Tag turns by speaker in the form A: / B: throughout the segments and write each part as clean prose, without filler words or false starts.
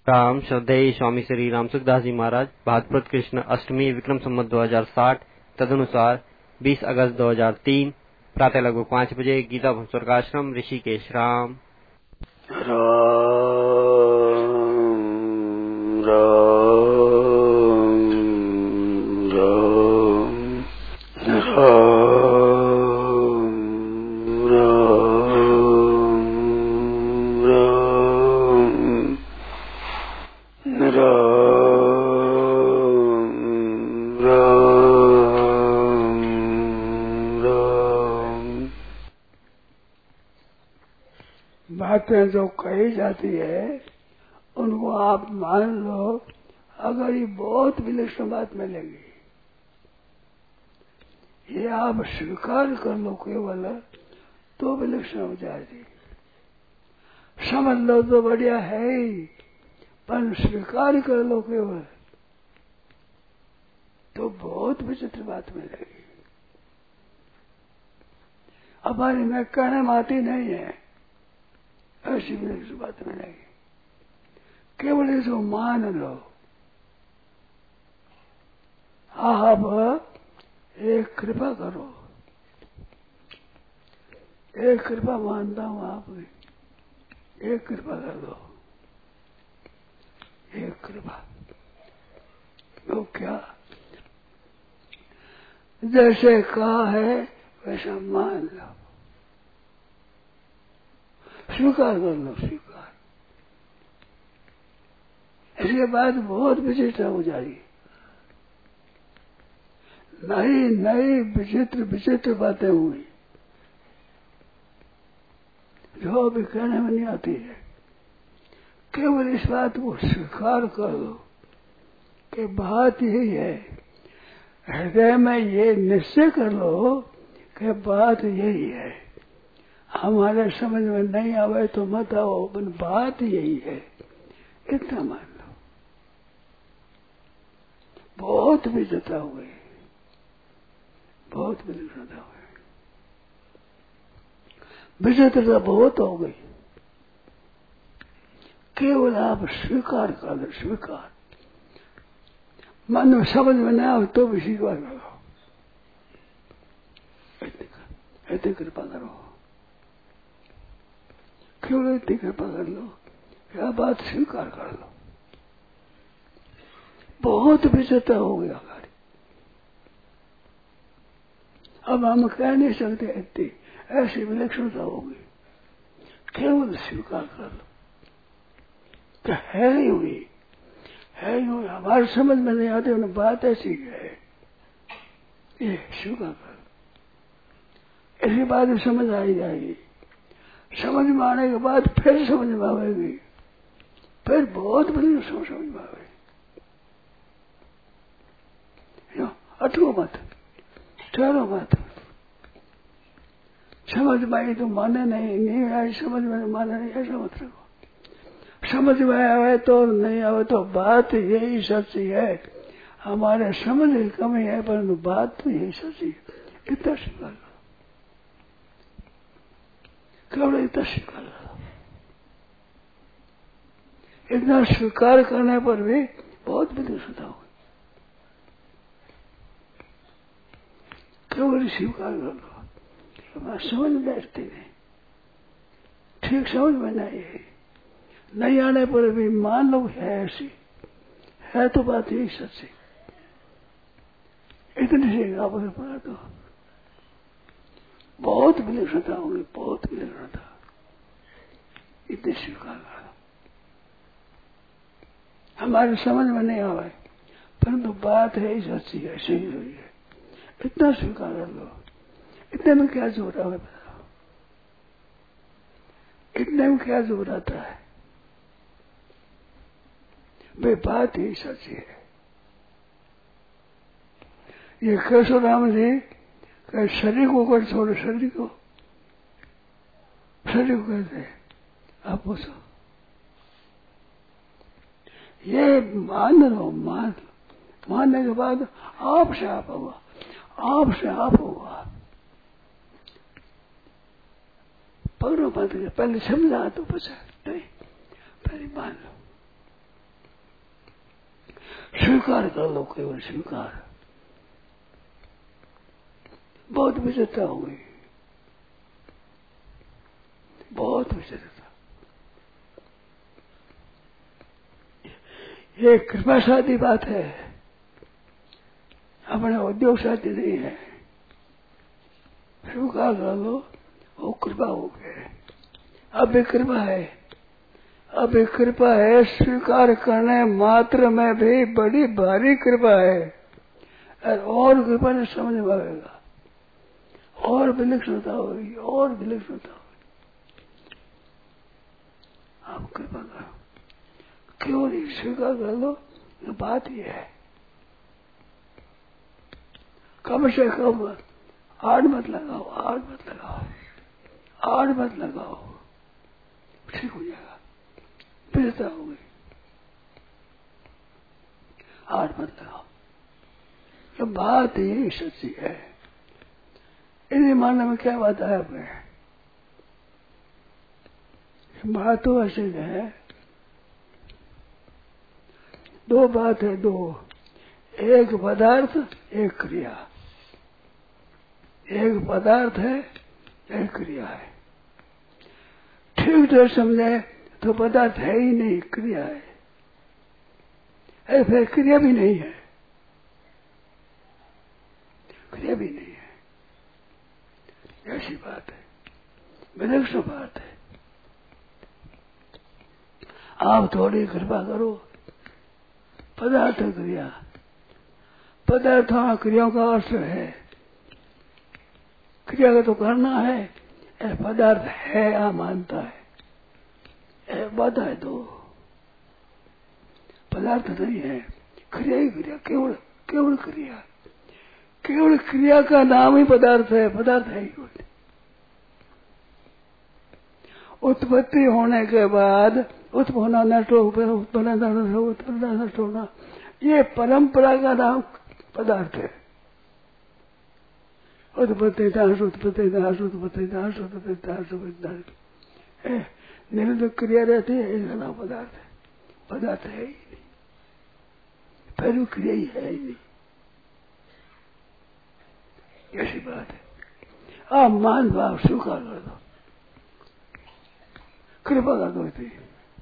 A: राम श्रद्धेय स्वामी श्री राम सुखदास जी महाराज भाद्रपद कृष्ण अष्टमी विक्रम संवत 2060 तदनुसार 20 अगस्त 2003 प्रातः लगभग 5 बजे गीता स्वर्गाश्रम ऋषिकेश। राम
B: बातें जो कही जाती है उनको आप मान लो। अगर ये बहुत विलक्षण बात मिलेगी, ये आप स्वीकार कर लो केवल, तो विलक्षण हो जाएगी। समझ लो तो बढ़िया है ही, पर स्वीकार कर लो केवल तो बहुत विचित्र बात मिलेगी। हमारी में कहने में आती नहीं है, ऐसी विलक्षण बात मिलेगी। केवल इसको मान लो। आप एक कृपा करो, एक कृपा मानता हूं आपकी, एक कृपा कर दो, एक कृपा। तो क्या जैसे कहा है वैसा मान लो, स्वीकार कर लो, स्वीकार। इसके बाद बहुत विचित्र हो जाएगी। नई नई विचित्र विचित्र बातें हुई जो अभी कहने में नहीं आती है। केवल इस बात को स्वीकार कर लो कि बात यही है। हृदय में ये निश्चय कर लो कि बात यही है। हमारे समझ में नहीं आवे तो मत आओ, पर बात यही है, इतना मान लो। बहुत विचित्रता हो गई, बहुत विचित्रता हो गई, विचित्रता बहुत हो गई। केवल आप स्वीकार कर लो, स्वीकार। मन में समझ में नहीं आवे तो भी स्वीकार करो, इतनी कृपा करो। केवल इतनी कृपा कर लो, क्या बात स्वीकार कर लो। बहुत विचित्र हो गया कार्य। अब हम कह नहीं सकते इतनी, ऐसी विलक्षणता होगी। केवल स्वीकार कर लो कि है ही हुई, है ही हुई। हमारे समझ में नहीं आती उन्हें बात ऐसी है, ये स्वीकार कर लो। इसी बात में समझ आई जाएगी। समझ में आने के बाद फिर समझ में आएगी, फिर बहुत बड़ी समझ में आएगी। अटको मत, ठहरो मत। समझ में आई तो माने नहीं आई समझ में माने नहीं, ऐसा मत रखो। समझ में आवे तो नहीं आवे तो बात यही सच्ची है। हमारे समझ की कमी है, परंतु बात तो यही सच्ची है। इतना स्वीकार करो, केवल इतना स्वीकार करो। इतना स्वीकार करने पर भी बहुत विदुषता होगी। केवल स्वीकार कर लो। समझ में बैठती नहीं, ठीक समझ में नहीं आने पर भी मान लो है ऐसी है, तो बात यही सच्ची। इतनी सी आप पढ़ा दो, बहुत विलक्षणता होगी, बहुत विलक्षणता। इतनी स्वीकार कर दो। हमारे समझ में नहीं आवे, परंतु बात है ही सच्ची है, सही हुई है, इतना स्वीकार कर लो। इतने में क्या जोर है बताओ? इतने में क्या जोर आता है? वे बात ही सच्ची है। ये केशव राम जी शरीर को कर छोड़ो, शरीर को कहते हैं। आप पूछो, ये मान लो, मानने के बाद आपसे आप होगा, आपसे आप होगा। पकड़ो मत, पहले समझा तो बचा नहीं, पहले मान लो। स्वीकार कर लो, केवल स्वीकार। बहुत विचित्रता हो गई, बहुत विचित्रता। ये कृपा शादी बात है, अपने उद्योग शादी नहीं है। स्वीकार कर लो, वो कृपा हो गए। अब भी कृपा है, अब भी कृपा है। स्वीकार करने मात्र में भी बड़ी भारी कृपा है। और कृपा ने समझ में आएगा, और विलक्षणता होगी, और विलक्षणता होगी। आप कृपा करो, क्यों नहीं स्वीकार कर लो। बात यह है, कम से कम आड़ मत लगाओ, आड़ मत लगाओ, आड़ मत लगाओ, ठीक हो जाएगा। बेहतर हो गई, आड़ मत लगाओ। तो बात यही सच्ची है। इन्हें मानने में क्या बात है आपने? बात तो ऐसी है, दो बात है, दो, एक पदार्थ एक क्रिया। एक पदार्थ है, एक क्रिया है। ठीक से समझे तो पदार्थ है ही नहीं, क्रिया है। फिर क्रिया भी नहीं है, क्रिया भी नहीं है। ऐसी बात है, विलक्षण बात है। आप थोड़ी कृपा करो। पदार्थ क्रिया, पदार्थ क्रियाओं का अर्थ है, क्रिया का तो करना है। पदार्थ है, आप मानता है, बाधा है। तो पदार्थ नहीं है, क्रिया ही क्रिया, केवल केवल क्रिया। केवल क्रिया का नाम ही पदार्थ है, पदार्थ है ही। उत्पत्ति होने के बाद उत्पन्न नष्ट उत्पन्न नष्ट होना, ये परंपरा का नाम पदार्थ है। उत्पत्ति नाश, उत्पत्ति नाश, उत्पत्ति नाश, उत्पत्ति नाश, उत्पत्ति नाश, निरंतर क्रिया रहती है, इसका नाम पदार्थ है। पदार्थ है ही नहीं, फिर क्रिया ही है ही नहीं। ऐसी बात है। आप मान भाव स्वीकार कर दो, कृपा कर दो। थी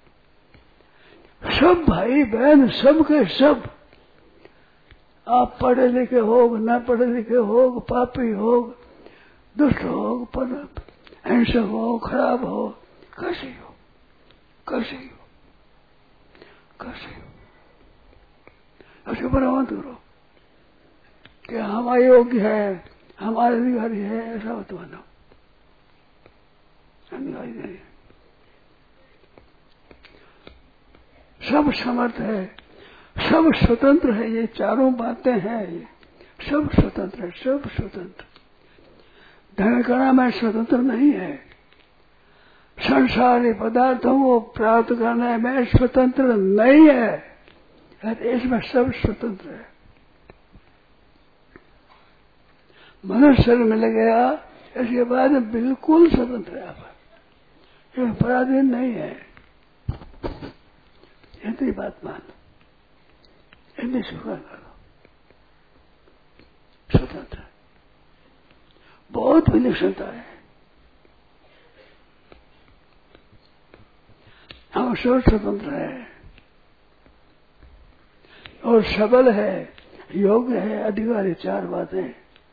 B: सब भाई बहन, सब के सब, आप पढ़े लिखे हो, न पढ़े लिखे हो, पापी हो, दुष्ट हो, हिंसक हो, खराब हो, कैसे हो, कैसे हो, कैसे हो, ऐसे बरामद करो कि हम अयोग्य है, हमारे अधिकारी है, ऐसा मत मानो। अधिकारी नहीं, सब समर्थ है, सब स्वतंत्र है। ये चारों बातें हैं, ये सब स्वतंत्र है, सब स्वतंत्र। धनकणा में स्वतंत्र नहीं है। संसारी पदार्थों को प्राप्त करने में स्वतंत्र नहीं है, इसमें सब स्वतंत्र है। मनुष्य शरीर मिल गया, इसके बाद बिल्कुल स्वतंत्र है। आप पराधीन नहीं है। इतनी बात मान, इतनी स्वीकार करो, स्वतंत्र। बहुत विलक्षणता है। हम सब स्वतंत्र है और सबल है, योग्य है, अधिकारी। चार बातें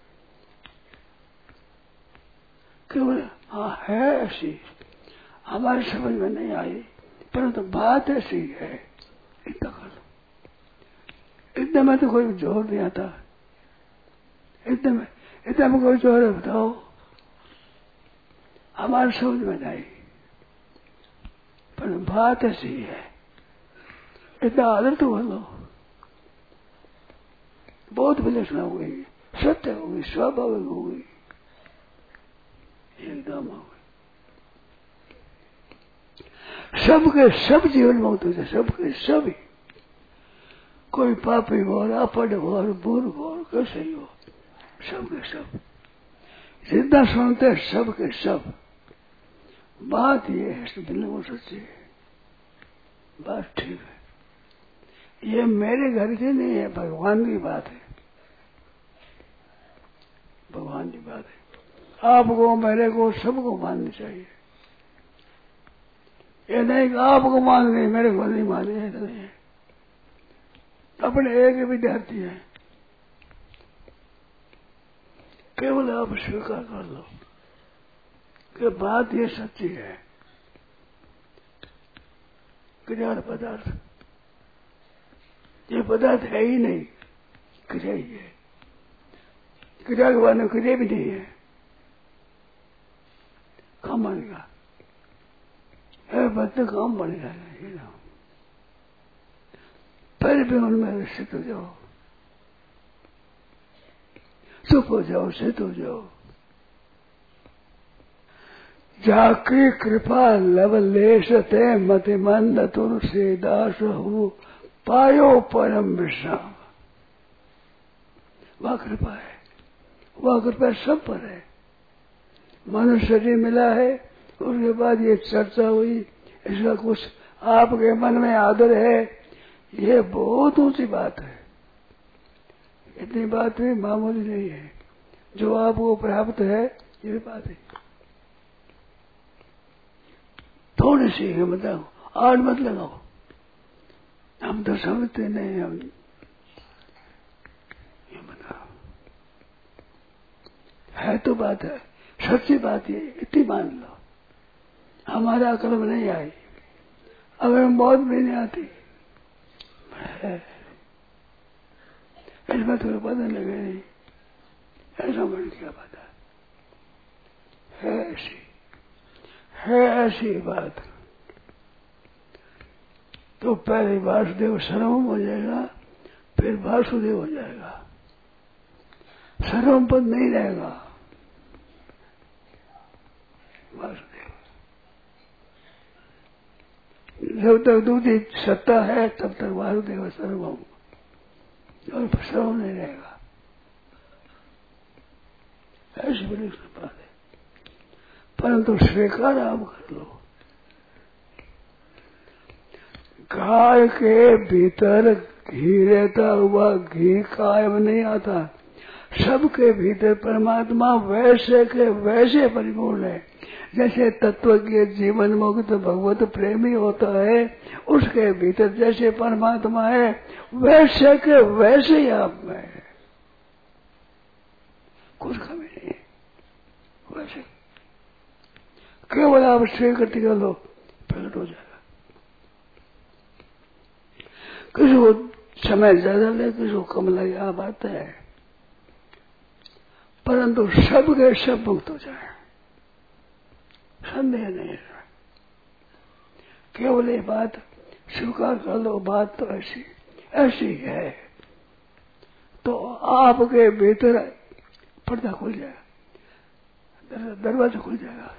B: केवल हाँ है ऐसी, हमारी समझ में नहीं आई, परंतु बात ऐसी है। इतना कर लो। इतने में तो कोई जोर नहीं आता। इतने में कोई जोर है, बताओ, हमारी समझ में नहीं, पर बात ऐसी है। इतना आदर तो कर लो। बहुत विलक्षण हो गई, सत्य हो गई, स्वाभाविक हो गई, एकदम हो गई। सबके सब जीवन मुक्त हो जाए, सबके सभी। कोई पापी हो, अपढ़ हो, मूर्ख हो, कैसे ही हो, सबके सब जितना सुनते सबके सब। बात ये है, बिल्कुल सच्ची है, बात ठीक है। ये मेरे घर की नहीं है, भगवान की बात है, भगवान की बात है। आपको मेरे को सबको माननी चाहिए। ये नहीं कि आपको मान गए मेरे को नहीं माने, ऐसा नहीं है। अपने एक विद्यार्थी है, केवल आप स्वीकार कर लो कि बात ये सच्ची है। क्रिया पदार्थ, ये पदार्थ है ही नहीं, क्रिया ही है। क्रिया के बाद में क्रिया भी नहीं है, काम बनेगा, है बदले काम बनेगा नहीं ना। पहले भी उनमें स्थित हो जाओ, चुप हो जाओ, स्थित हो जाओ। जाकी कृपा लवलेश ते मतिमंद तुलसी दास हूँ पायो परम विश्राम। वह कृपा है, वह कृपा सब पर है। मनुष्य शरीर मिला है, उसके बाद ये चर्चा हुई, इसका कुछ आपके मन में आदर है, ये बहुत ऊंची बात है। इतनी बात भी मामूली नहीं है। जो आपको प्राप्त है ये भी बात है। थोड़ी सी हिम्मत लगाओ, आड़ मत लगाओ। हम तो समझते नहीं, हम हिम्मत लगाओ। है तो बात है, सच्ची बात है, इतनी मान लो। हमारा अकल में नहीं आई, अगर मौत भी नहीं आती है, इसमें तो पता लगे नहीं, ऐसा मन क्या पता है। ऐसी बात। तो पहले वासुदेव सर्वम हो जाएगा, फिर वासुदेव हो जाएगा। सर्वम पद नहीं रहेगा, वासुदेव। जब तक दूसरी सत्ता है तब तक वासुदेव सर्वम, और सर्वम नहीं रहेगा। ऐसी बड़ी बात है। परंतु स्वीकार आप कर लो। गाय के भीतर घी रहता हुआ घी कायम नहीं आता। सबके भीतर परमात्मा वैसे के वैसे परिपूर्ण है। जैसे तत्व के जीवन मुक्त भगवत प्रेमी होता है, उसके भीतर जैसे परमात्मा है वैसे के वैसे ही आप में है, कुछ कमी नहीं है। वैसे केवल आप स्वीकृति कर लो, प्रकट हो जाएगा। किसी को समय ज्यादा ले, किसी को कम लगे, आप बात है। परंतु सब के सब मुक्त हो जाए, संदेह नहीं है। केवल ये बात स्वीकार कर लो, बात तो ऐसी ऐसी है, तो आपके भीतर पर्दा खुल जाएगा, दरवाजा खुल जाएगा।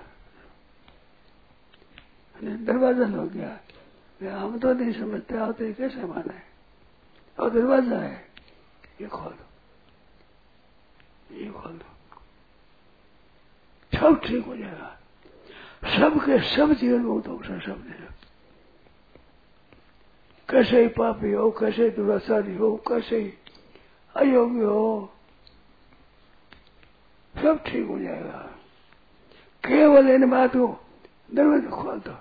B: दरवाजा हो गया, हम तो नहीं समझते, आते कैसे माने। और दरवाजा है, ये खोल दो, ये खोल दो, सब ठीक हो जाएगा। सबके सब जीवन मुक्त हो, सब जीवन। कैसे ही पापी हो, कैसे ही दुराचारी हो, कैसे ही अयोग्य हो, सब ठीक हो जाएगा। केवल इन बातों दरवाजा खोल दो।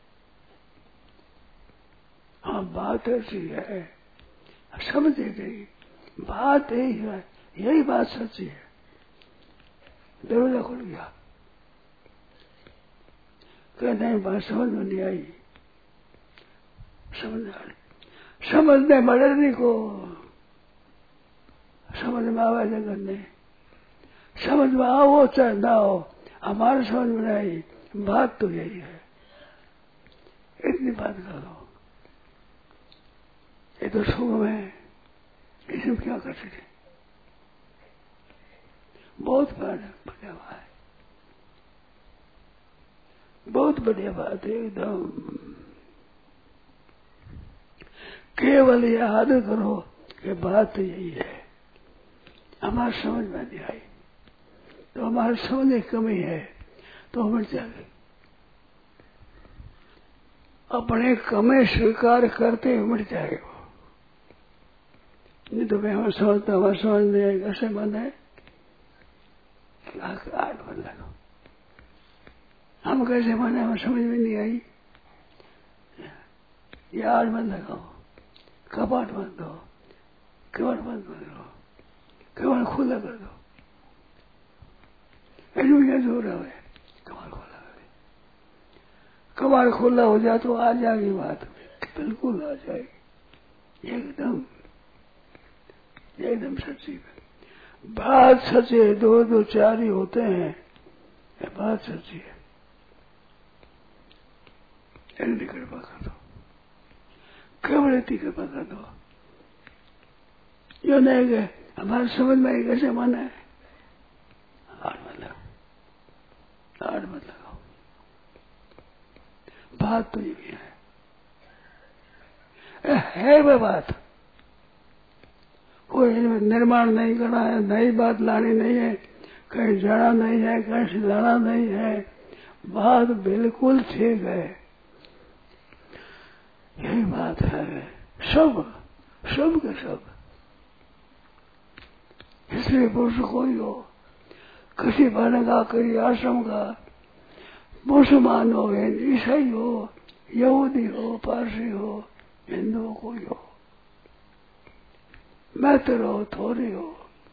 B: हाँ, बात ऐसी है, समझे गई बात यही है, यही बात सच्ची है। दरवाजा खुल गया, क्या नहीं बात समझ में नहीं आई, समझने मरने को समझ में आवा जगत नहीं, समझ में आओ चाहे ना हो, हमारे समझ में आई, बात तो यही है। इतनी बात करो, ये तो सुख है, इसमें क्या कर सके। बहुत बढ़िया बात है, बहुत बढ़िया बात है एकदम। केवल याद करो कि बात तो यही है। हमारी समझ में नहीं आई, तो हमारी समझ में कमी है, तो हमें जाए अपने कमे स्वीकार करते हुए मिट जाएगा। नहीं तो मैं हमें समझता हमारे समझ नहीं आई कैसे मन है 8 मन लगाओ। हम कैसे माने हमें समझ में नहीं आई। ये 8 मन लगाओ, कपाट बंद दो, कबाड़ बंद कर दो, कबाड़ खुला कर दो। ऐसा जो रहा है कबाड़ खुला कर, कबाड़ खुला हो जाए तो आ जाएगी बात, बिल्कुल आ जाएगी एकदम सच्ची बात। सच्ची है, 2 2 4 ही होते हैं, ये बात सच्ची है। इतनी कृपा कर दो, केवल इतनी कृपा कर दो। यो नहीं गए हमारे समझ में कैसे मन है 8 मत लगाओ, 8 मत लगाओ। बात तो ये भी है वह बात। कोई निर्माण नहीं करना है, नई बात लानी नहीं है, कहीं जाना नहीं है, कहीं से लाना नहीं है। बात बिल्कुल ठीक है, यही बात है। सब के सब, इसलिए पुरुष कोई हो, किसी वर्ण का, किसी आश्रम का, मुसलमान हो, ईसाई हो, यहूदी हो, पारसी हो, हिंदू कोई हो, मैत्र हो, थोड़ी हो,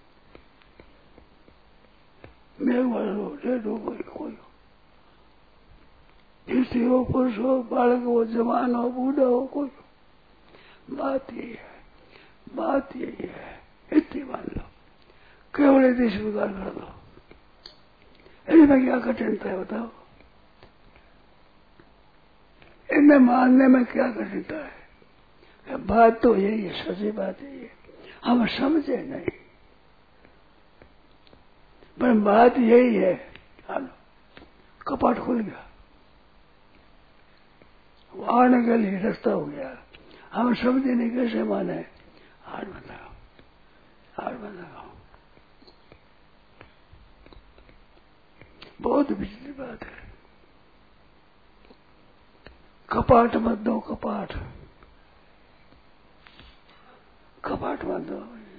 B: मेघवाल हो, डेढ़ हो, कोई हो, स्त्री हो, पुरुष हो, बालक हो, जवान हो, बूढ़ा हो, कोई हो। बात यही है, बात यही है। इतनी मान लो, केवल इतनी स्वीकार कर दो। इनमें क्या कठिनता है बताओ? इन्हें मानने में क्या कठिनता है? बात तो यही है, सच्ची बात यही है, हम समझे नहीं, पर बात यही है। कपाट खुल गया, आने के लिए रास्ता हो गया, हम समझे नहीं कैसे माने। 8 मत लगाओ, 8 मत लगाओ। बहुत बिजली बात है। कपाट मत दो, कपाट मत दो,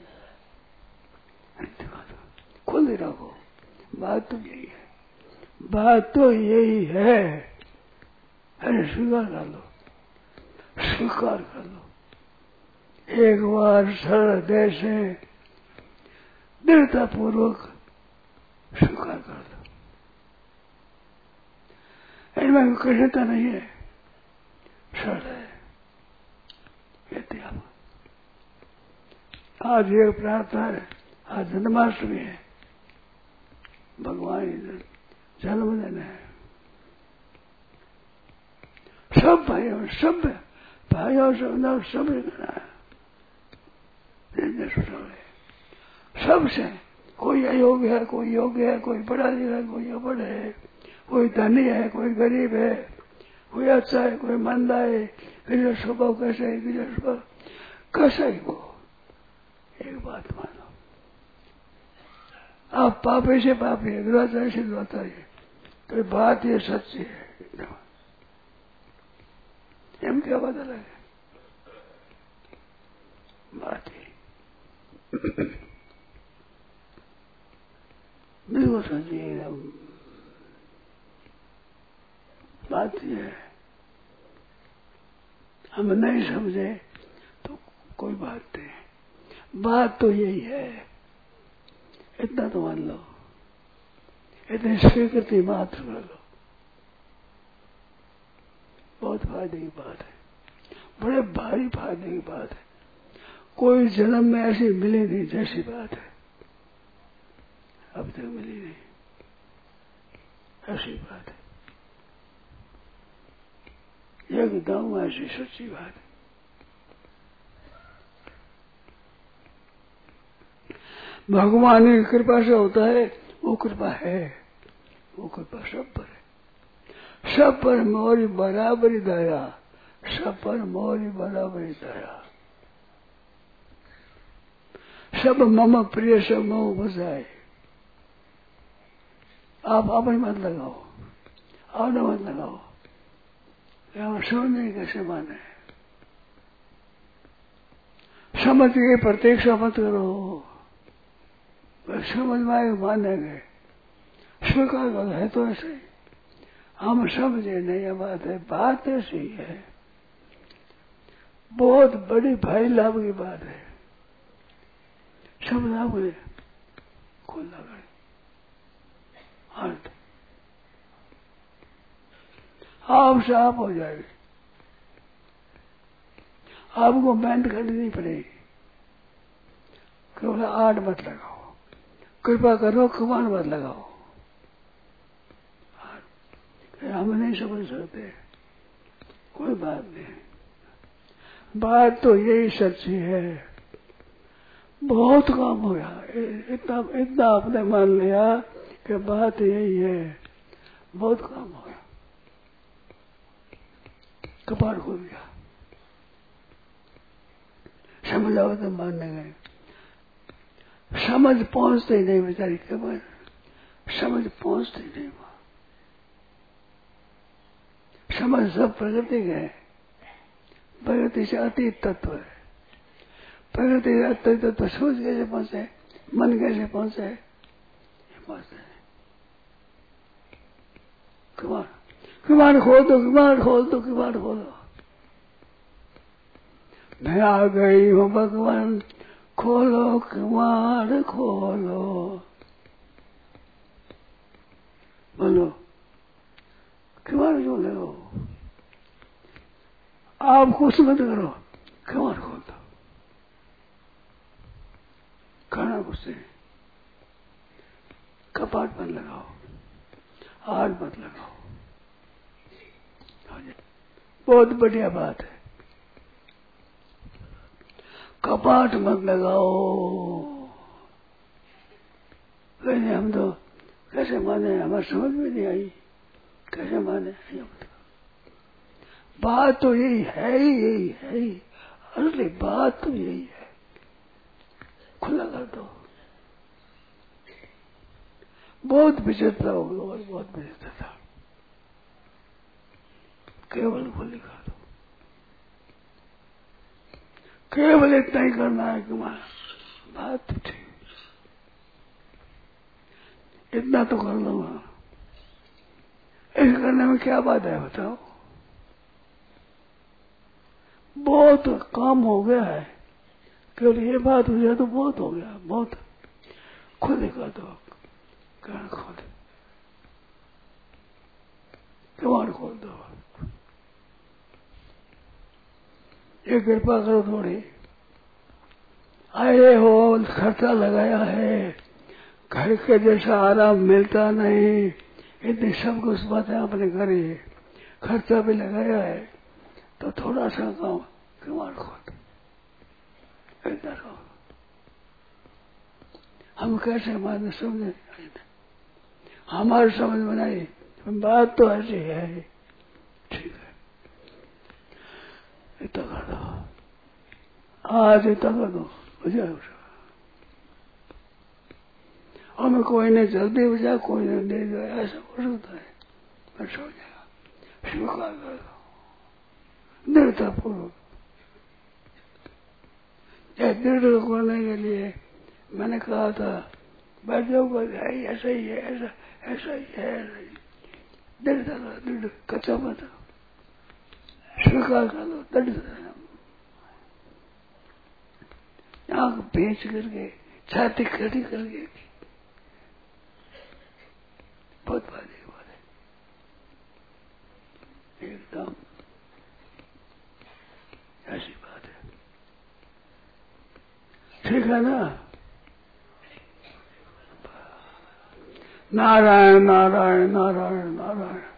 B: खुल ही रखो। बात तो यही है, बात तो यही है। अरे स्वीकार कर लो, स्वीकार कर लो। एक बार सरल हृदय से दृढ़ता पूर्वक स्वीकार कर लो। इनमें कठिनता नहीं है, सरल है। आज एक प्रार्थना है, आज जन्माष्टमी है, भगवान जन्मदिन है। सब भाइयों सब करना है, सबसे। कोई अयोग्य है, कोई योग्य है, कोई पढ़ा लिखा है, कोई अपढ़ है, कोई धनी है, कोई गरीब है, कोई अच्छा है, कोई मंदा है, किसी स्वभाव कैसा है, किसी स्वभाव कैसा ही हो। एक बात मानो, आप पापी से पापी है, दुराचारी से दुराचारी है, तो बात ये सच्ची है। हम क्या बदल है बात ही बिल्कुल सच्ची है। बात ये है, हम नहीं समझे तो कोई बात नहीं, बात तो यही है। इतना तो मान लो, इतनी स्वीकृति मात्र कर लो, बहुत फायदे की बात है, बड़े भारी फायदे की बात है। कोई जन्म में ऐसी मिली नहीं जैसी बात है, अब तक मिली नहीं ऐसी बात है। एकदम ऐसी सच्ची बात है। भगवान की कृपा से होता है, वो कृपा है, वो कृपा सब पर है। सब पर मोरी बराबरी दया, सब पर मोरी बराबरी दया। सब मम प्रिय सब मम बजाए। आप अपनी मत लगाओ, आपने मत लगाओ, समझ नहीं कैसे माने। समझ के प्रतीक्षा मत करो, समझ में आए मानेंगे, स्वीकार कर है तो ऐसे ही। हम समझे नहीं, ये बात ऐसी है, बहुत बड़ी भाई लाभ की बात है। समझा मुझे खोलना गए अर्थ आपसे आप हो जाएगी, आपको मेहनत करनी नहीं पड़ेगी। केवल आठ मत लगाओ, कृपा करो, कमान मत लगाओ। हम नहीं समझ सकते, कोई बात नहीं। बात तो यही सच्ची है, बहुत काम हो गया, इतना आपने मान लिया कि बात यही है, बहुत काम हो गया, कपाट खुल गया। समझ आओ तो मानने गए, समझ पहुंचते ही नहीं बेचारी, कबर समझ पहुंचते ही नहीं। समझ सब प्रकृति का है, प्रकृति से अतीत तत्व है। प्रकृति से अतीत तत्व सोच कैसे पहुंचे, मन कैसे पहुंचे, पहुंचते नहीं। किवाड़ खोल दो, किवाड़ खोल दो, किवाड़ खोल दो। मैं आ गई हूँ भगवान, खोलो किवाड़ खोलो। बोलो किवाड़ क्यों ले लो, आप कुछ मत करो, किवाड़ खोल दो। खाना कुछ नहीं, कपाट मत लगाओ, आग मत लगाओ। बहुत बढ़िया बात है, कपाट मत लगाओ। कहने हम तो कैसे माने, हमारे समझ में नहीं आई, कैसे माने। बात तो यही है ही, यही है ही, असली बात तो यही है। खुला कर दो, बहुत विचित्र हो गया, और बहुत विचित्र था। केवल खुली कर दो, केवल इतना ही करना है कि बात तो ठीक, इतना तो कर लूंगा। इस करने में क्या बात है बताओ, बहुत काम हो गया है। केवल ये बात हो जाए तो बहुत हो गया, बहुत। खुद ही कर दो, कारण खोल, किवाड़ खोल दो। ये कृपा करो थोड़ी, आए हो, खर्चा लगाया है, घर के जैसा आराम मिलता नहीं, इतनी सब कुछ बातें आपने करी, खर्चा भी लगाया है, तो थोड़ा सा काम किवाड़ खोल, इधर हो। हम कैसे माने, समझे हमारी समझ में नहीं, बात तो ऐसी है, ठीक है, इतना कर दो, आज इतना कर दो, हो जाए। हमें कोई ने जल्दी बजा, कोई ने दे दो, ऐसा हो सकता है, ऐसा हो जाएगा। स्वीकार कर दो, दृढ़ता पूर्वक। दृढ़ करने के लिए मैंने कहा था, बैठ जाओ, ऐसा ही है, ऐसा ऐसा ही है, दृढ़ता करो, दृढ़ कच्चा मत, स्वीकार कर दो, दृढ़ आंख बेच करके, छाती खड़ी करके, बहुत बात है, एकदम ऐसी बात है, ठीक है ना। नारायण नारायण नारायण नारायण।